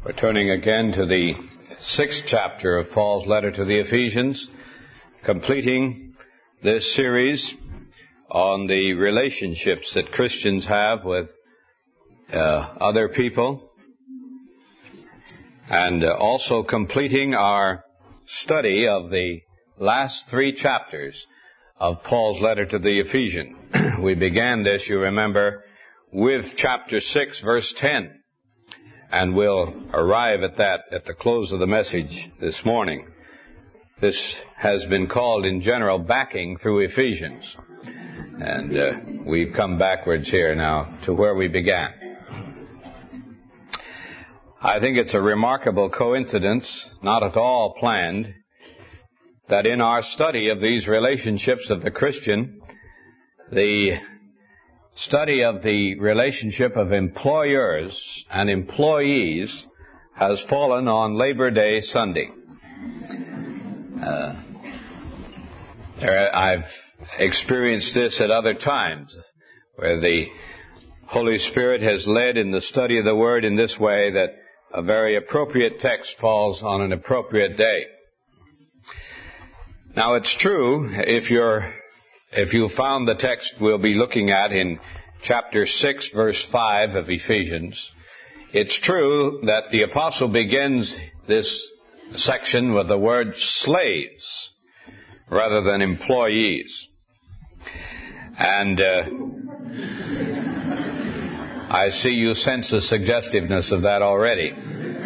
We're turning again to the 6th chapter of Paul's letter to the Ephesians, completing this series on the relationships that Christians have with other people, and also completing our study of the last 3 chapters of Paul's letter to the Ephesians. We began this, you remember, with chapter 6, verse 10. And we'll arrive at that at the close of the message this morning. This has been called in general backing through Ephesians. And we've come backwards here now to where we began. I think it's a remarkable coincidence, not at all planned, that in our study of these relationships of the Christian, the study of the relationship of employers and employees has fallen on Labor Day Sunday. I've experienced this at other times, where the Holy Spirit has led in the study of the Word in this way, that a very appropriate text falls on an appropriate day. Now, it's true, if you found the text we'll be looking at in chapter 6, verse 5 of Ephesians, it's true that the apostle begins this section with the word slaves rather than employees. And I see you sense the suggestiveness of that already.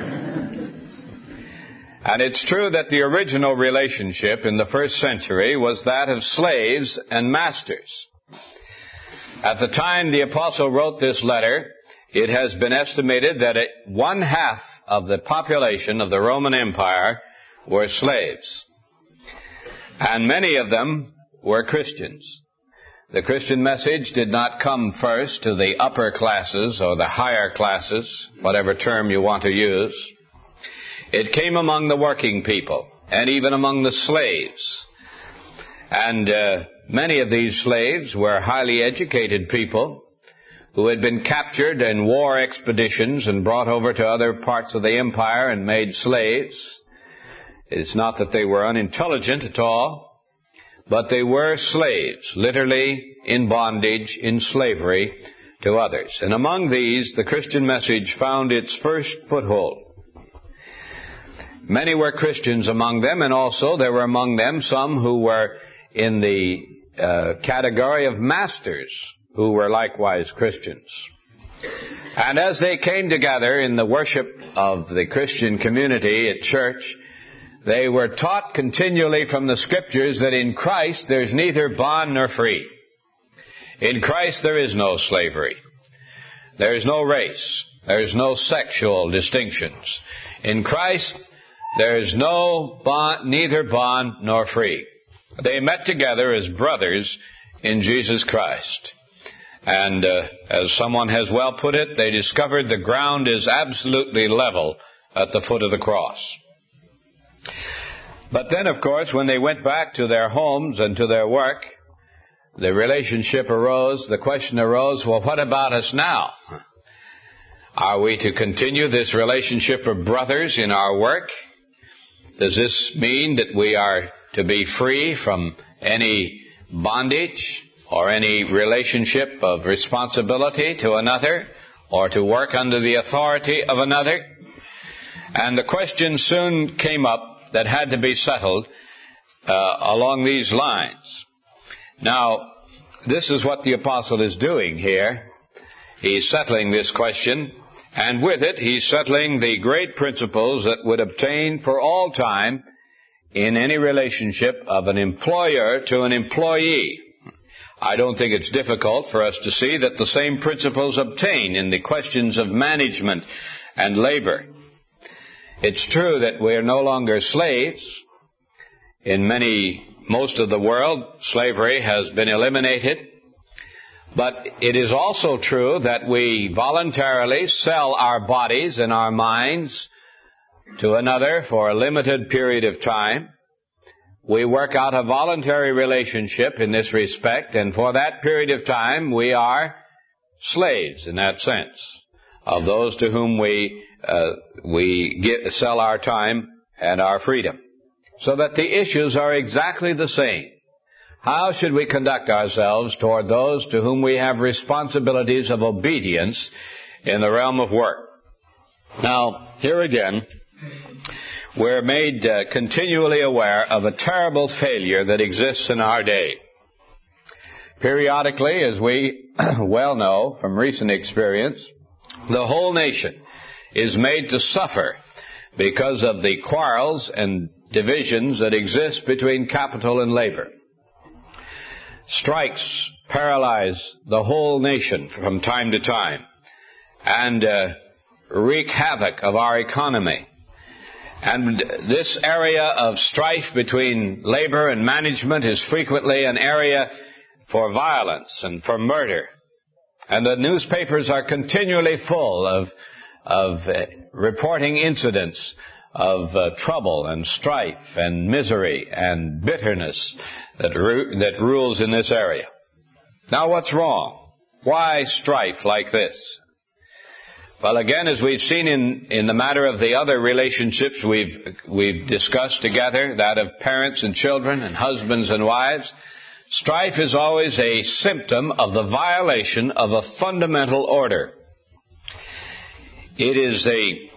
And it's true that the original relationship in the first century was that of slaves and masters. At the time the apostle wrote this letter, it has been estimated that 1/2 of the population of the Roman Empire were slaves. And many of them were Christians. The Christian message did not come first to the upper classes or the higher classes, whatever term you want to use. It came among the working people, and even among the slaves. And many of these slaves were highly educated people who had been captured in war expeditions and brought over to other parts of the empire and made slaves. It's not that they were unintelligent at all, but they were slaves, literally in bondage, in slavery to others. And among these, the Christian message found its first foothold. Many were Christians among them, and also there were among them some who were in the category of masters, who were likewise Christians. And as they came together in the worship of the Christian community at church, they were taught continually from the Scriptures that in Christ there's neither bond nor free. In Christ there is no slavery. There's no race. There's no sexual distinctions. In Christ there's no bond, neither bond nor free. They met together as brothers in Jesus Christ. And as someone has well put it, they discovered the ground is absolutely level at the foot of the cross. But then, of course, when they went back to their homes and to their work, the relationship arose, the question arose, well, what about us now? Are we to continue this relationship of brothers in our work? Does this mean that we are to be free from any bondage or any relationship of responsibility to another, or to work under the authority of another? And the question soon came up that had to be settled along these lines. Now, this is what the apostle is doing here. He's settling this question. And with it, he's settling the great principles that would obtain for all time in any relationship of an employer to an employee. I don't think it's difficult for us to see that the same principles obtain in the questions of management and labor. It's true that we are no longer slaves. In most of the world, slavery has been eliminated. But it is also true that we voluntarily sell our bodies and our minds to another for a limited period of time. We work out a voluntary relationship in this respect, and for that period of time we are slaves in that sense of those to whom we sell our time and our freedom. So that the issues are exactly the same. How should we conduct ourselves toward those to whom we have responsibilities of obedience in the realm of work? Now, here again, we're made continually aware of a terrible failure that exists in our day. Periodically, as we well know from recent experience, the whole nation is made to suffer because of the quarrels and divisions that exist between capital and labor. Strikes paralyze the whole nation from time to time and wreak havoc of our economy. And this area of strife between labor and management is frequently an area for violence and for murder. And the newspapers are continually full of reporting incidents of trouble and strife and misery and bitterness that rules in this area. Now, what's wrong? Why strife like this? Well, again, as we've seen in the matter of the other relationships we've discussed together, that of parents and children and husbands and wives, strife is always a symptom of the violation of a fundamental order. It is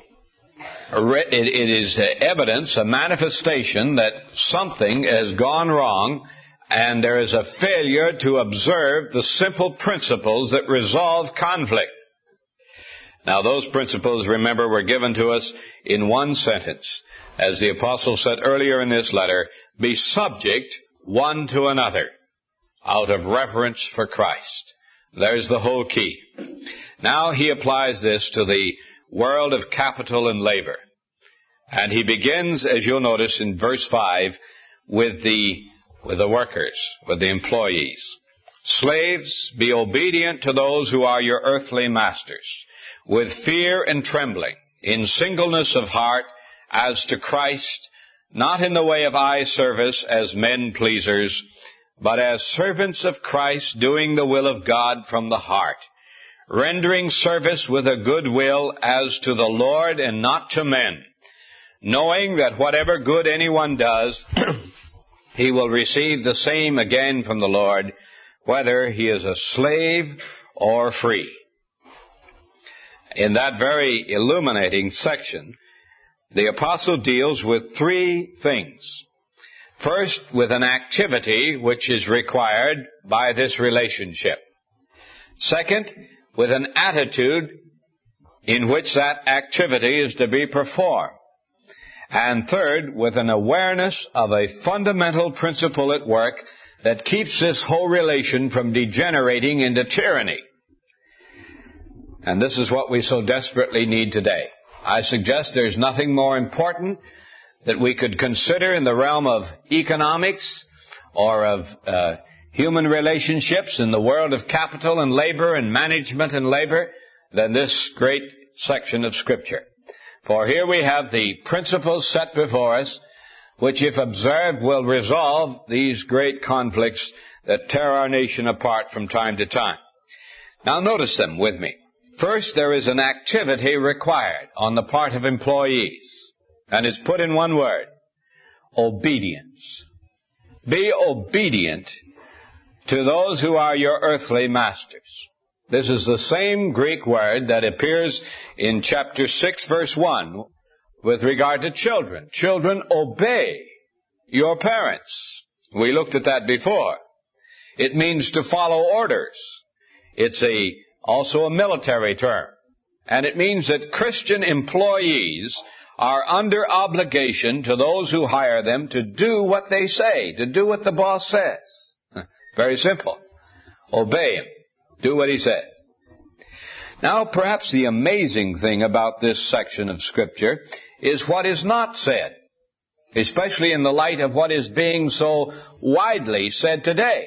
evidence, a manifestation that something has gone wrong and there is a failure to observe the simple principles that resolve conflict. Now, those principles, remember, were given to us in one sentence. As the apostle said earlier in this letter, be subject one to another out of reverence for Christ. There's the whole key. Now he applies this to the world of capital and labor. And he begins, as you'll notice in verse 5, with the workers, with the employees. Slaves, be obedient to those who are your earthly masters, with fear and trembling, in singleness of heart, as to Christ, not in the way of eye service as men pleasers, but as servants of Christ, doing the will of God from the heart, rendering service with a good will as to the Lord and not to men, knowing that whatever good anyone does, he will receive the same again from the Lord, whether he is a slave or free. In that very illuminating section, the apostle deals with three things. First, with an activity which is required by this relationship. Second, with an attitude in which that activity is to be performed. And third, with an awareness of a fundamental principle at work that keeps this whole relation from degenerating into tyranny. And this is what we so desperately need today. I suggest there's nothing more important that we could consider in the realm of economics or of human relationships in the world of capital and labor and management and labor than this great section of Scripture. For here we have the principles set before us, which if observed will resolve these great conflicts that tear our nation apart from time to time. Now notice them with me. First, there is an activity required on the part of employees, and it's put in one word: obedience. Be obedient to those who are your earthly masters. This is the same Greek word that appears in chapter 6, verse 1, with regard to children. Children, obey your parents. We looked at that before. It means to follow orders. It's also a military term. And it means that Christian employees are under obligation to those who hire them to do what they say, to do what the boss says. Very simple. Obey him. Do what he says. Now, perhaps the amazing thing about this section of Scripture is what is not said, especially in the light of what is being so widely said today.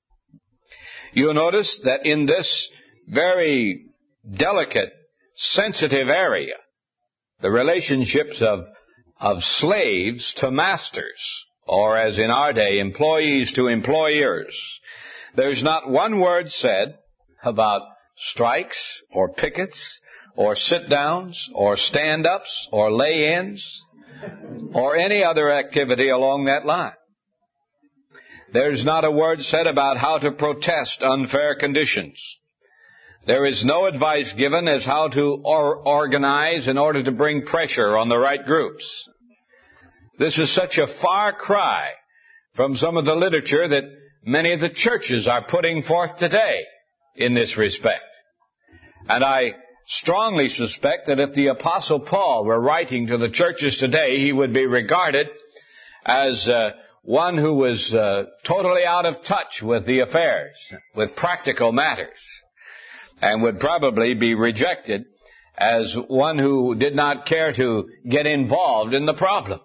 You'll notice that in this very delicate, sensitive area, the relationships of slaves to masters, or as in our day, employees to employers, there's not one word said about strikes or pickets or sit-downs, or stand-ups, or lay-ins, or any other activity along that line. There's not a word said about how to protest unfair conditions. There is no advice given as how to organize in order to bring pressure on the right groups. This is such a far cry from some of the literature that many of the churches are putting forth today in this respect. And I strongly suspect that if the Apostle Paul were writing to the churches today, he would be regarded as one who was totally out of touch with the affairs, with practical matters, and would probably be rejected as one who did not care to get involved in the problem.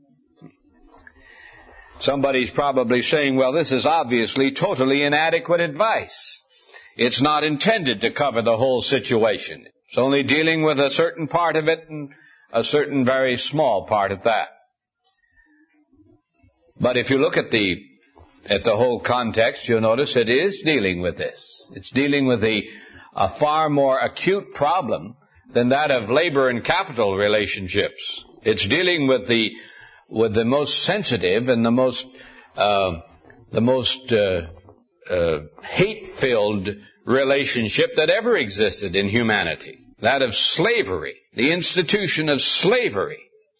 Somebody's probably saying, well, this is obviously totally inadequate advice. It's not intended to cover the whole situation. It's only dealing with a certain part of it and a certain very small part of that. But if you look at the whole context, you'll notice it is dealing with this. It's dealing with a far more acute problem than that of labor and capital relationships. It's dealing with the most sensitive and the most hate-filled relationship that ever existed in humanity, that of slavery, the institution of slavery.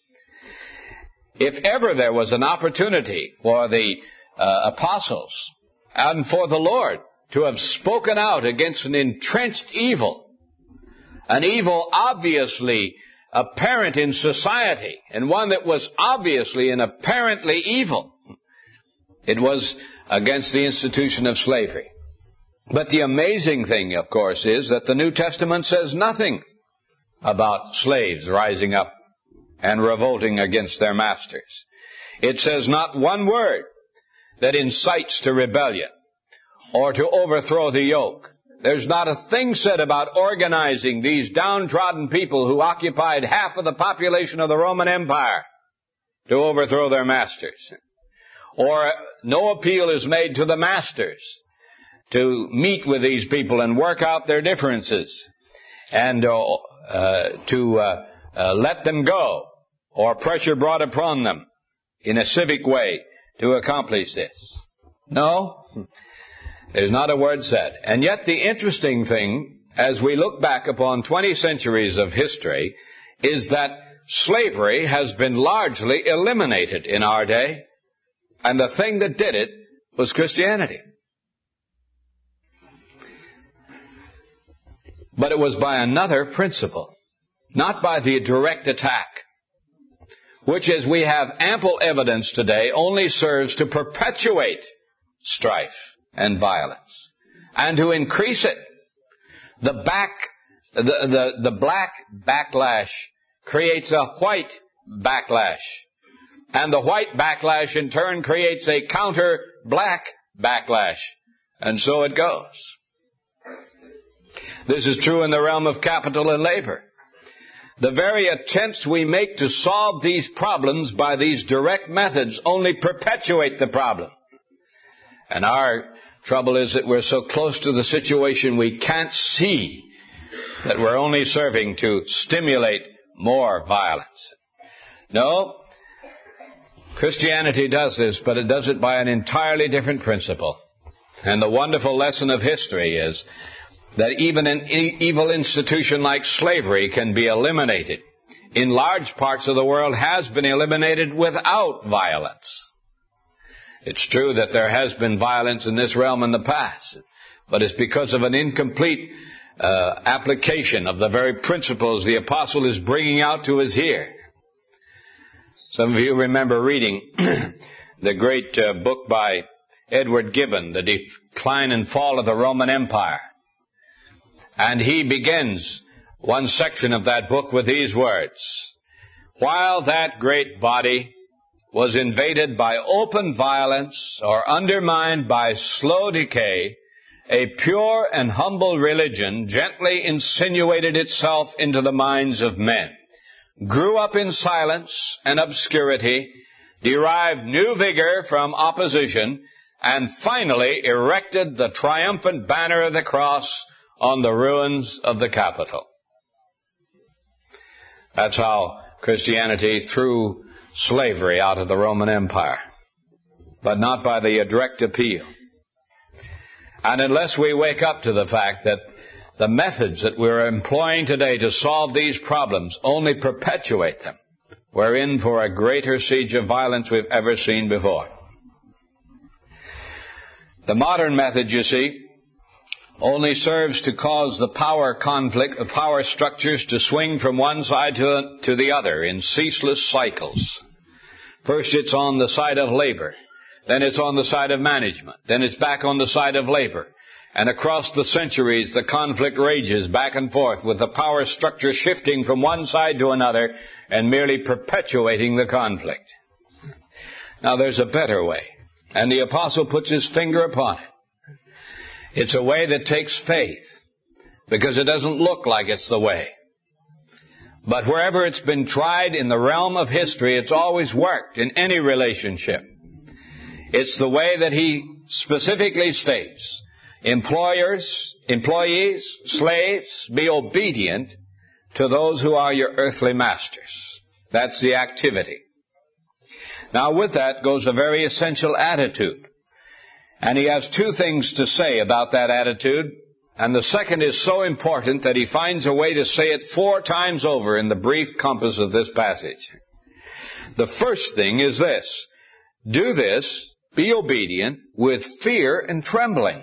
If ever there was an opportunity for the apostles and for the Lord to have spoken out against an entrenched evil, an evil obviously apparent in society, and one that was obviously and apparently evil, it was against the institution of slavery. But the amazing thing, of course, is that the New Testament says nothing about slaves rising up and revolting against their masters. It says not one word that incites to rebellion or to overthrow the yoke. There's not a thing said about organizing these downtrodden people who occupied half of the population of the Roman Empire to overthrow their masters. Or no appeal is made to the masters to meet with these people and work out their differences and to let them go, or pressure brought upon them in a civic way to accomplish this. No, there's not a word said. And yet the interesting thing, as we look back upon 20 centuries of history, is that slavery has been largely eliminated in our day, and the thing that did it was Christianity. But it was by another principle, not by the direct attack, which, as we have ample evidence today, only serves to perpetuate strife and violence and to increase it. The black backlash creates a white backlash, and the white backlash in turn creates a counter black backlash, and so it goes. This is true in the realm of capital and labor. The very attempts we make to solve these problems by these direct methods only perpetuate the problem. And our trouble is that we're so close to the situation we can't see that we're only serving to stimulate more violence. No, Christianity does this, but it does it by an entirely different principle. And the wonderful lesson of history is that even an evil institution like slavery can be eliminated. In large parts of the world has been eliminated without violence. It's true that there has been violence in this realm in the past, but it's because of an incomplete application of the very principles the apostle is bringing out to us here. Some of you remember reading the great book by Edward Gibbon, The Decline and Fall of the Roman Empire. And he begins one section of that book with these words: "While that great body was invaded by open violence or undermined by slow decay, a pure and humble religion gently insinuated itself into the minds of men, grew up in silence and obscurity, derived new vigor from opposition, and finally erected the triumphant banner of the cross on the ruins of the Capitol." That's how Christianity threw slavery out of the Roman Empire, but not by the direct appeal. And unless we wake up to the fact that the methods that we're employing today to solve these problems only perpetuate them, we're in for a greater siege of violence we've ever seen before. The modern method, you see, only serves to cause the power conflict, the power structures to swing from one side to the other in ceaseless cycles. First it's on the side of labor, then it's on the side of management, then it's back on the side of labor. And across the centuries, the conflict rages back and forth with the power structure shifting from one side to another and merely perpetuating the conflict. Now there's a better way, and the apostle puts his finger upon it. It's a way that takes faith, because it doesn't look like it's the way. But wherever it's been tried in the realm of history, it's always worked in any relationship. It's the way that he specifically states. Employers, employees, slaves, be obedient to those who are your earthly masters. That's the activity. Now with that goes a very essential attitude. And he has two things to say about that attitude. And the second is so important that he finds a way to say it 4 times over in the brief compass of this passage. The first thing is this: do this, be obedient, with fear and trembling.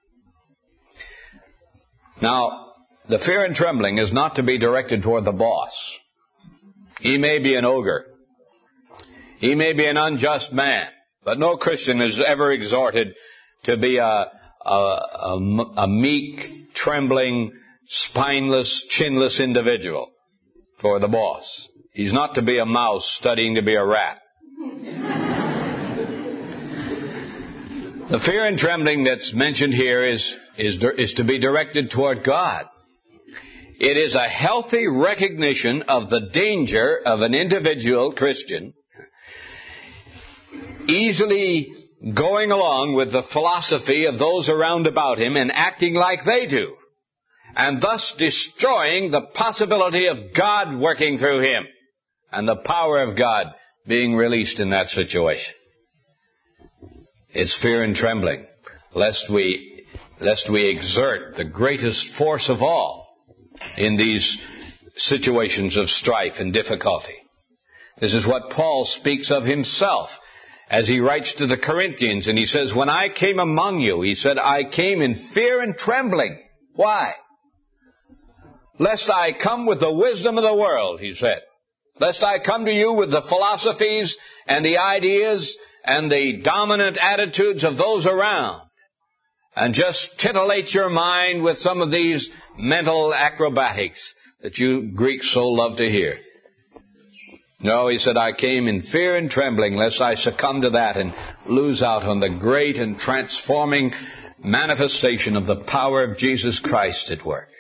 Now, the fear and trembling is not to be directed toward the boss. He may be an ogre. He may be an unjust man. But no Christian is ever exhorted to be a meek, trembling, spineless, chinless individual for the boss. He's not to be a mouse studying to be a rat. The fear and trembling that's mentioned here is to be directed toward God. It is a healthy recognition of the danger of an individual Christian easily going along with the philosophy of those around about him and acting like they do, and thus destroying the possibility of God working through him and the power of God being released in that situation. It's fear and trembling, lest we exert the greatest force of all in these situations of strife and difficulty. This is what Paul speaks of himself as he writes to the Corinthians, and he says, when I came among you, he said, I came in fear and trembling. Why? Lest I come with the wisdom of the world, he said. Lest I come to you with the philosophies and the ideas and the dominant attitudes of those around, and just titillate your mind with some of these mental acrobatics that you Greeks so love to hear. No, he said, I came in fear and trembling, lest I succumb to that and lose out on the great and transforming manifestation of the power of Jesus Christ at work.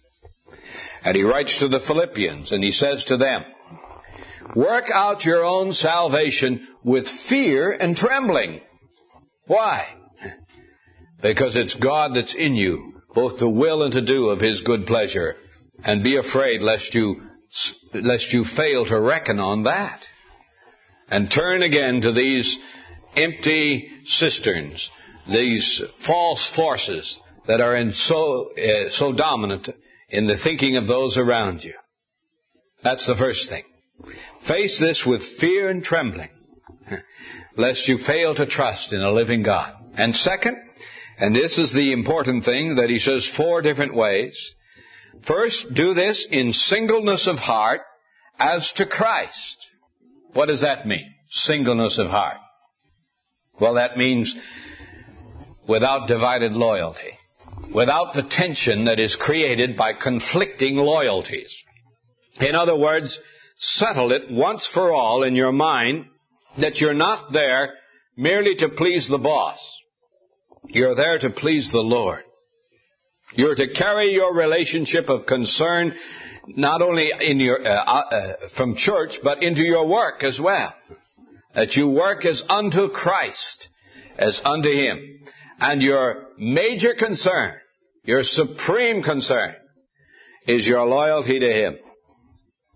And he writes to the Philippians, and he says to them, work out your own salvation with fear and trembling. Why? Because it's God that's in you, both to will and to do of his good pleasure. And be afraid lest you fail to reckon on that, and turn again to these empty cisterns, these false forces that are so dominant in the thinking of those around you. That's the first thing. Face this with fear and trembling, lest you fail to trust in a living God. And second, and this is the important thing that he says 4 different ways. First, do this in singleness of heart as to Christ. What does that mean? Singleness of heart. Well, that means without divided loyalty, without the tension that is created by conflicting loyalties. In other words, settle it once for all in your mind that you're not there merely to please the boss. You're there to please the Lord. You're to carry your relationship of concern not only in your from church, but into your work as well. That you work as unto Christ, as unto Him. And your major concern, your supreme concern, is your loyalty to Him.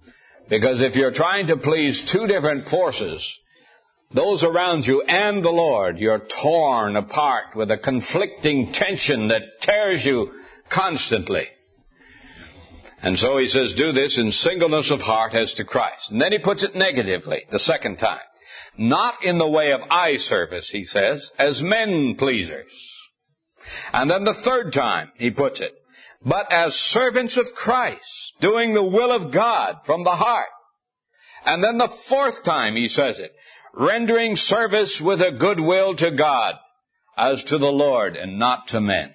Because if you're trying to please two different forces, those around you and the Lord, you're torn apart with a conflicting tension that tears you constantly. And so he says, do this in singleness of heart as to Christ. And then he puts it negatively, the second time. Not in the way of eye service, he says, as men pleasers. And then the third time he puts it, but as servants of Christ, doing the will of God from the heart. And then the fourth time he says it, rendering service with a good will to God, as to the Lord and not to men.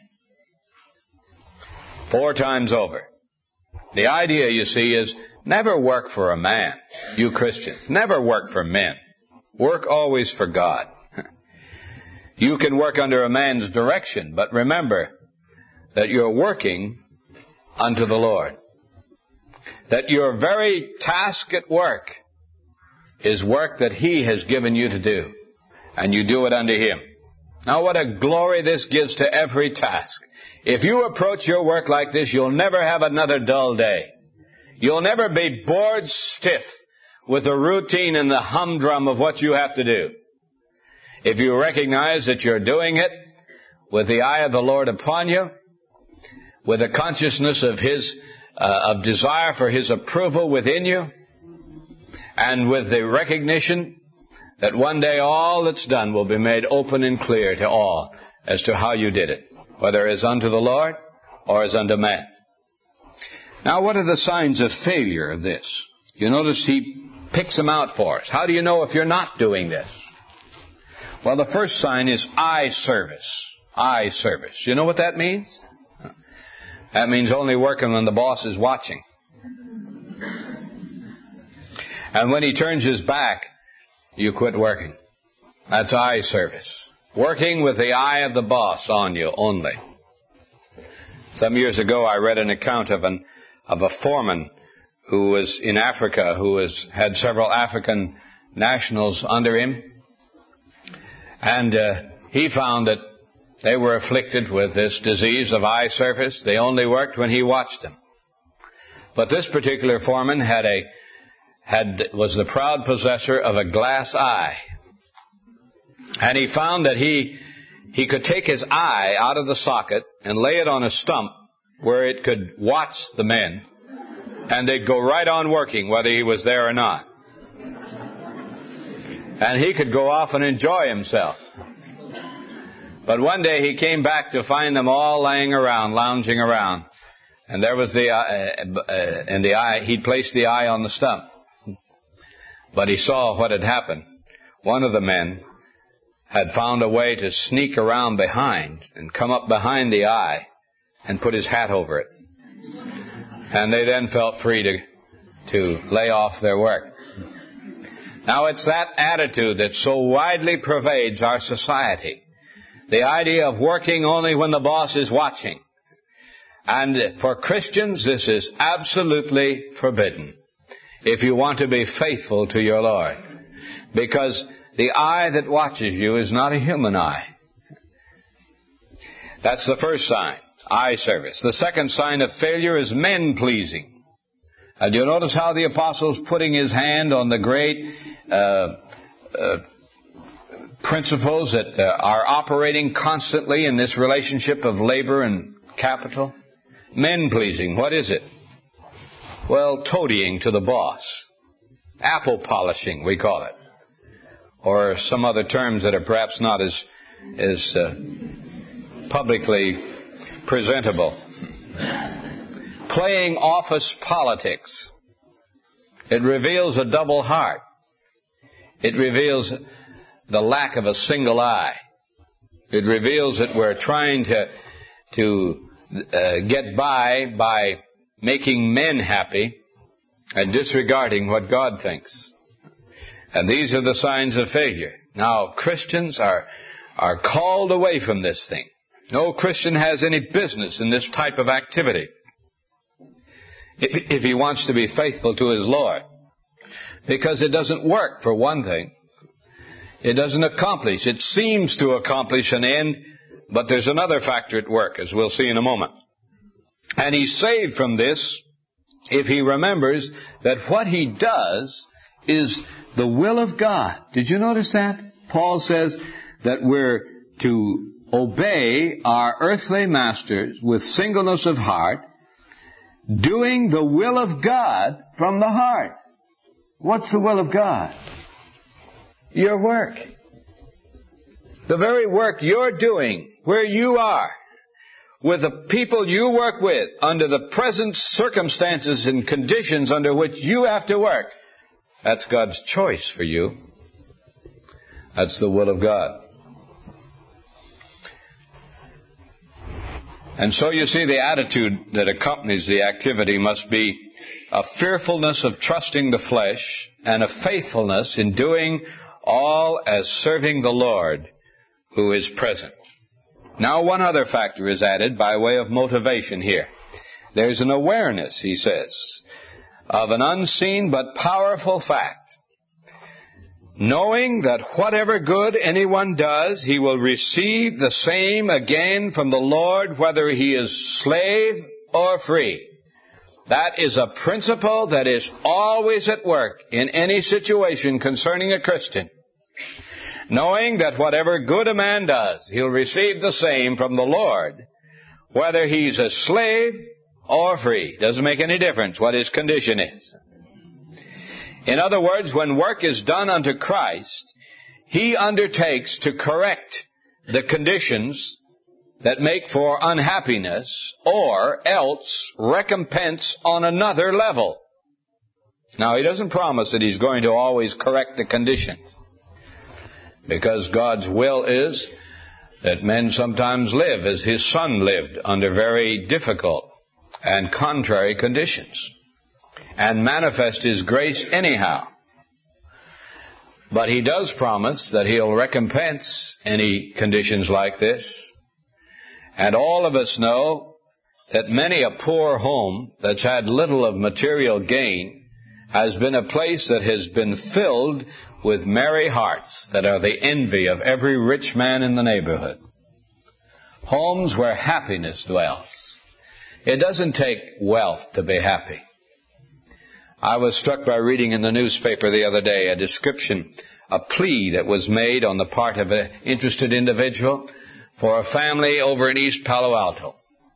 4 times over. The idea, you see, is never work for a man, you Christian. Never work for men. Work always for God. You can work under a man's direction, but remember that you're working unto the Lord. That your very task at work is work that He has given you to do, and you do it unto Him. Now what a glory this gives to every task. If you approach your work like this, you'll never have another dull day. You'll never be bored stiff with the routine and the humdrum of what you have to do. If you recognize that you're doing it with the eye of the Lord upon you, with a consciousness of His, of desire for His approval within you, and with the recognition that one day all that's done will be made open and clear to all as to how you did it, whether as unto the Lord or as unto man. Now, what are the signs of failure of this? You notice he picks them out for us. How do you know if you're not doing this? Well, the first sign is eye service. Eye service. You know what that means? That means only working when the boss is watching. And when he turns his back, you quit working. That's eye service. Working with the eye of the boss on you only. Some years ago, I read an account of a foreman who was in Africa, who had several African nationals under him. And he found that they were afflicted with this disease of eye service. They only worked when he watched them. But this particular foreman was the proud possessor of a glass eye. And he found that he could take his eye out of the socket and lay it on a stump where it could watch the men, and they'd go right on working whether he was there or not. And he could go off and enjoy himself. But one day he came back to find them all laying around, lounging around. And there was the eye. He'd placed the eye on the stump. But he saw what had happened. One of the men had found a way to sneak around behind and come up behind the eye and put his hat over it. And they then felt free to lay off their work. Now it's that attitude that so widely pervades our society. The idea of working only when the boss is watching. And for Christians, this is absolutely forbidden if you want to be faithful to your Lord. Because the eye that watches you is not a human eye. That's the first sign, eye service. The second sign of failure is men-pleasing. And you'll notice how the apostle's putting his hand on the great principles that are operating constantly in this relationship of labor and capital. Men-pleasing, what is it? Well, toadying to the boss. Apple polishing, we call it. Or some other terms that are perhaps not as publicly presentable. Playing office politics. It reveals a double heart. It reveals the lack of a single eye. It reveals that we're trying to get by making men happy and disregarding what God thinks. And these are the signs of failure. Now, Christians are called away from this thing. No Christian has any business in this type of activity if he wants to be faithful to his Lord. Because it doesn't work, for one thing. It doesn't accomplish. It seems to accomplish an end, but there's another factor at work, as we'll see in a moment. And he's saved from this if he remembers that what he does is the will of God. Did you notice that? Paul says that we're to obey our earthly masters with singleness of heart, doing the will of God from the heart. What's the will of God? Your work. The very work you're doing, where you are, with the people you work with, under the present circumstances and conditions under which you have to work. That's God's choice for you. That's the will of God. And so you see, the attitude that accompanies the activity must be a fearfulness of trusting the flesh and a faithfulness in doing all as serving the Lord who is present. Now, one other factor is added by way of motivation here. There's an awareness, he says, of an unseen but powerful fact. Knowing that whatever good anyone does, he will receive the same again from the Lord, whether he is slave or free. That is a principle that is always at work in any situation concerning a Christian. Knowing that whatever good a man does, he'll receive the same from the Lord, whether he's a slave or free. Doesn't make any difference what his condition is. In other words, when work is done unto Christ, he undertakes to correct the conditions that make for unhappiness, or else recompense on another level. Now, he doesn't promise that he's going to always correct the condition, because God's will is that men sometimes live as his Son lived under very difficult and contrary conditions, and manifest his grace anyhow. But he does promise that he'll recompense any conditions like this. And all of us know that many a poor home that's had little of material gain has been a place that has been filled with merry hearts that are the envy of every rich man in the neighborhood. Homes where happiness dwells. It doesn't take wealth to be happy. I was struck by reading in the newspaper the other day a description, a plea that was made on the part of an interested individual for a family over in East Palo Alto.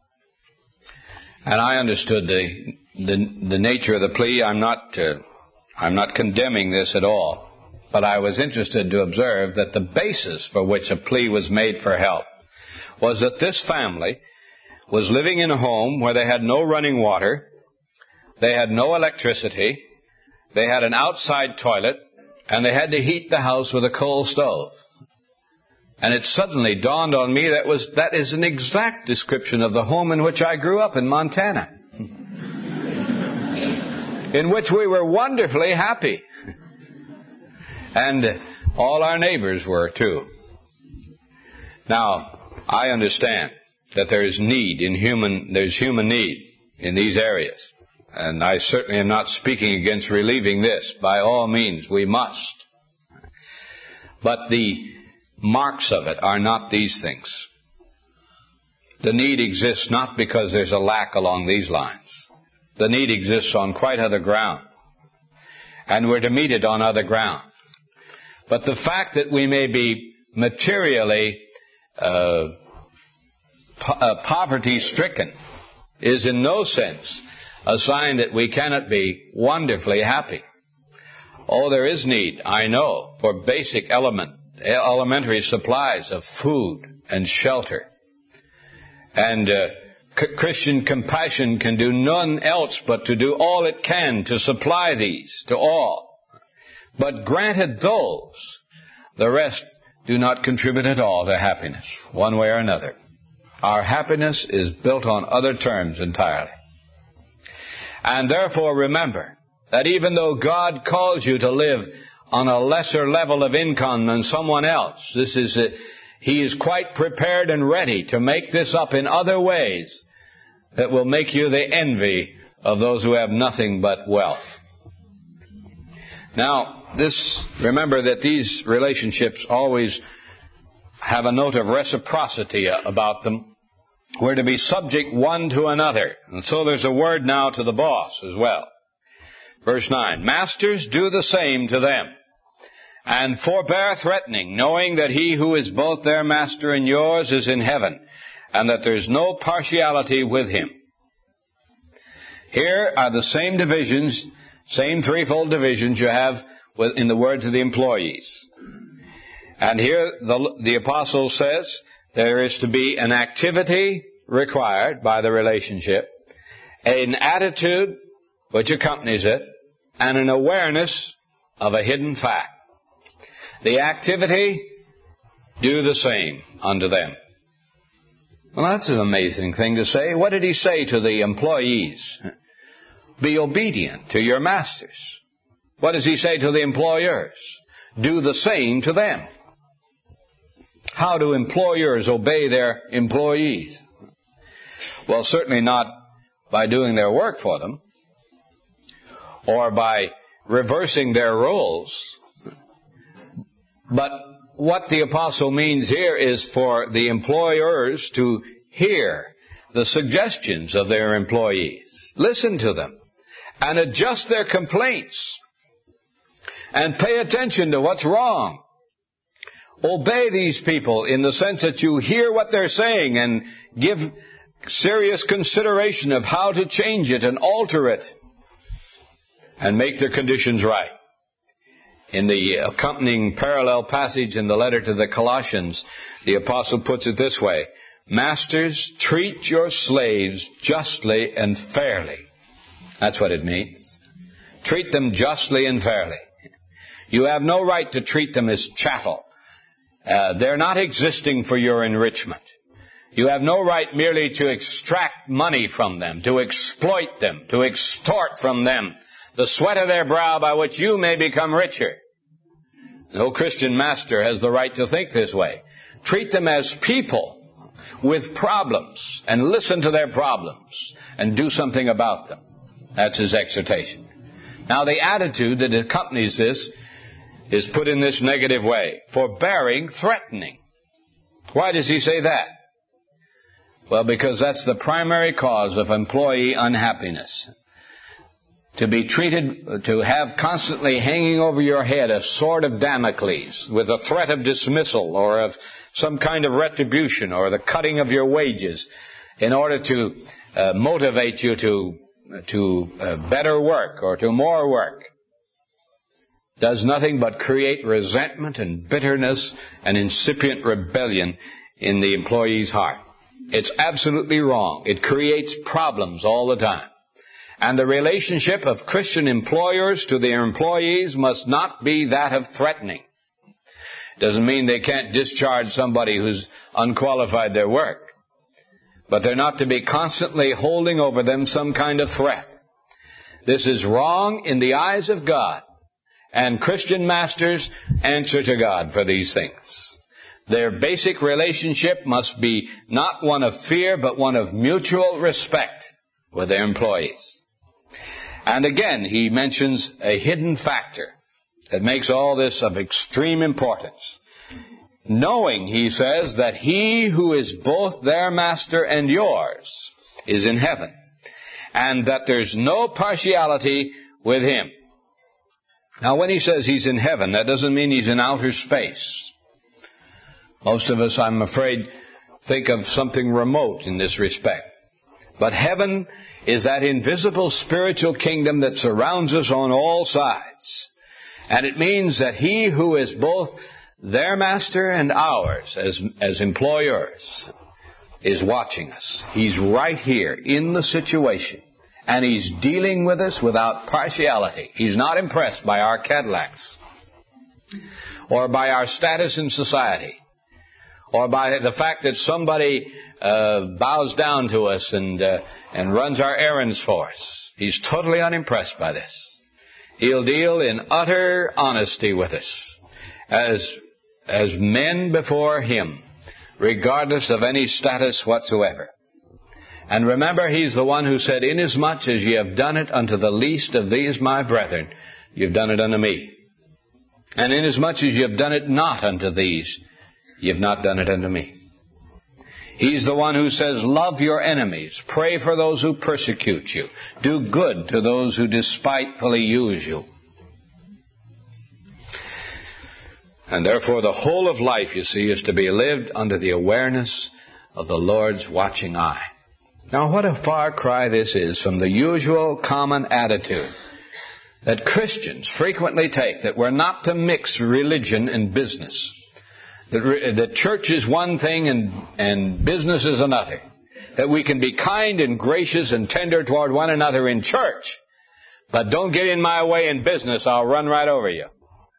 And I understood the nature of the plea. I'm not condemning this at all, but I was interested to observe that the basis for which a plea was made for help was that this family was living in a home where they had no running water, they had no electricity, they had an outside toilet, and they had to heat the house with a coal stove. And it suddenly dawned on me that is an exact description of the home in which I grew up in Montana, in which we were wonderfully happy. And all our neighbors were too. Now, I understand that there's human need in these areas. And I certainly am not speaking against relieving this. By all means, we must. But the marks of it are not these things. The need exists not because there's a lack along these lines. The need exists on quite other ground. And we're to meet it on other ground. But the fact that we may be materially poverty-stricken is in no sense a sign that we cannot be wonderfully happy. Oh, there is need, I know, for basic elementary supplies of food and shelter. And Christian compassion can do none else but to do all it can to supply these to all. But granted those, the rest do not contribute at all to happiness, one way or another. Our happiness is built on other terms entirely. And therefore remember that even though God calls you to live on a lesser level of income than someone else, He is quite prepared and ready to make this up in other ways that will make you the envy of those who have nothing but wealth. Now, remember that these relationships always have a note of reciprocity about them. We're to be subject one to another. And so there's a word now to the boss as well. Verse 9, Masters, do the same to them, and forbear threatening, knowing that he who is both their master and yours is in heaven, and that there's no partiality with him. Here are the same divisions, same threefold divisions you have in the word to the employees. And here the apostle says there is to be an activity required by the relationship, an attitude which accompanies it, and an awareness of a hidden fact. The activity, do the same unto them. Well, that's an amazing thing to say. What did he say to the employees? Be obedient to your masters. What does he say to the employers? Do the same to them. How do employers obey their employees? Well, certainly not by doing their work for them, or by reversing their roles. But what the apostle means here is for the employers to hear the suggestions of their employees, listen to them, and adjust their complaints, and pay attention to what's wrong. Obey these people in the sense that you hear what they're saying and give serious consideration of how to change it and alter it and make their conditions right. In the accompanying parallel passage in the letter to the Colossians, the apostle puts it this way, Masters, treat your slaves justly and fairly. That's what it means. Treat them justly and fairly. You have no right to treat them as chattel. They're not existing for your enrichment. You have no right merely to extract money from them, to exploit them, to extort from them the sweat of their brow by which you may become richer. No Christian master has the right to think this way. Treat them as people with problems and listen to their problems and do something about them. That's his exhortation. Now the attitude that accompanies this is put in this negative way. Forbearing threatening. Why does he say that? Well, because that's the primary cause of employee unhappiness. To be treated, to have constantly hanging over your head a sword of Damocles with a threat of dismissal or of some kind of retribution or the cutting of your wages in order to motivate you to better work or to more work, does nothing but create resentment and bitterness and incipient rebellion in the employee's heart. It's absolutely wrong. It creates problems all the time. And the relationship of Christian employers to their employees must not be that of threatening. Doesn't mean they can't discharge somebody who's unqualified their work. But they're not to be constantly holding over them some kind of threat. This is wrong in the eyes of God. And Christian masters answer to God for these things. Their basic relationship must be not one of fear, but one of mutual respect with their employees. And again, he mentions a hidden factor that makes all this of extreme importance. Knowing, he says, that he who is both their master and yours is in heaven, and that there's no partiality with him. Now, when he says he's in heaven, that doesn't mean he's in outer space. Most of us, I'm afraid, think of something remote in this respect. But heaven is that invisible spiritual kingdom that surrounds us on all sides. And it means that he who is both their master and ours as employers is watching us. He's right here in the situation. And he's dealing with us without partiality. He's not impressed by our Cadillacs or by our status in society or by the fact that somebody bows down to us and runs our errands for us. He's totally unimpressed by this. He'll deal in utter honesty with us as men before him, regardless of any status whatsoever. And remember, he's the one who said, Inasmuch as ye have done it unto the least of these my brethren, you've done it unto me. And inasmuch as ye have done it not unto these, ye have not done it unto me. He's the one who says, love your enemies, pray for those who persecute you, do good to those who despitefully use you. And therefore the whole of life, you see, is to be lived under the awareness of the Lord's watching eye. Now what a far cry this is from the usual common attitude that Christians frequently take, that we're not to mix religion and business. That church is one thing and business is another. That we can be kind and gracious and tender toward one another in church, but don't get in my way in business, I'll run right over you.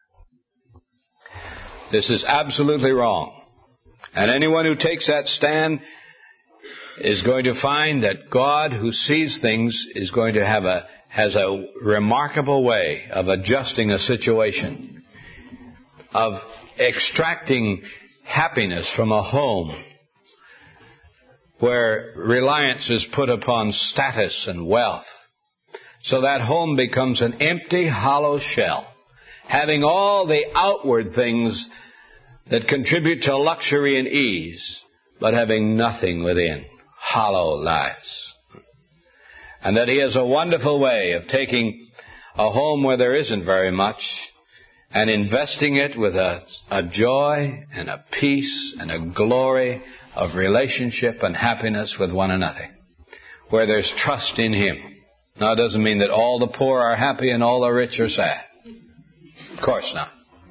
This is absolutely wrong. And anyone who takes that stand is going to find that God, who sees things, is going to has a remarkable way of adjusting a situation, of extracting happiness from a home where reliance is put upon status and wealth. So that home becomes an empty, hollow shell, having all the outward things that contribute to luxury and ease, but having nothing within. Hollow lives. And that He has a wonderful way of taking a home where there isn't very much and investing it with a joy and a peace and a glory of relationship and happiness with one another, where there's trust in Him. Now, it doesn't mean that all the poor are happy and all the rich are sad. Of course not.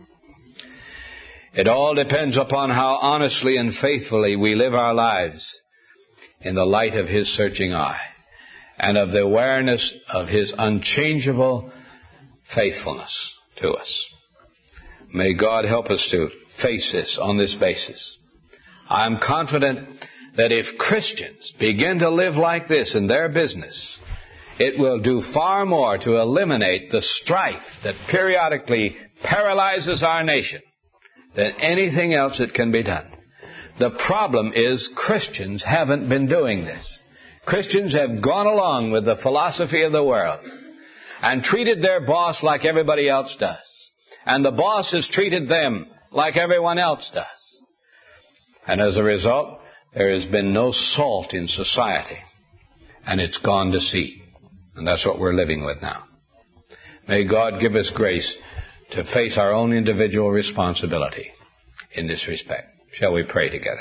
It all depends upon how honestly and faithfully we live our lives in the light of His searching eye and of the awareness of His unchangeable faithfulness to us. May God help us to face this on this basis. I'm confident that if Christians begin to live like this in their business, it will do far more to eliminate the strife that periodically paralyzes our nation than anything else that can be done. The problem is Christians haven't been doing this. Christians have gone along with the philosophy of the world and treated their boss like everybody else does. And the boss has treated them like everyone else does. And as a result, there has been no salt in society. And it's gone to seed. And that's what we're living with now. May God give us grace to face our own individual responsibility in this respect. Shall we pray together?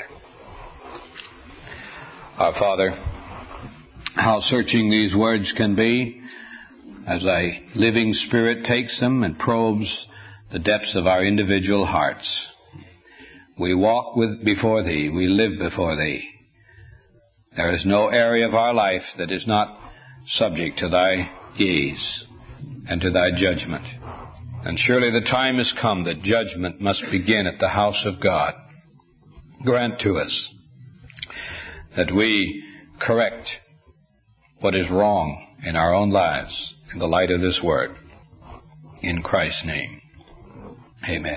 Our Father, how searching these words can be as a living Spirit takes them and probes the depths of our individual hearts. We walk before Thee. We live before Thee. There is no area of our life that is not subject to Thy gaze and to Thy judgment. And surely the time has come that judgment must begin at the house of God. Grant to us that we correct what is wrong in our own lives in the light of this Word. In Christ's name, amen.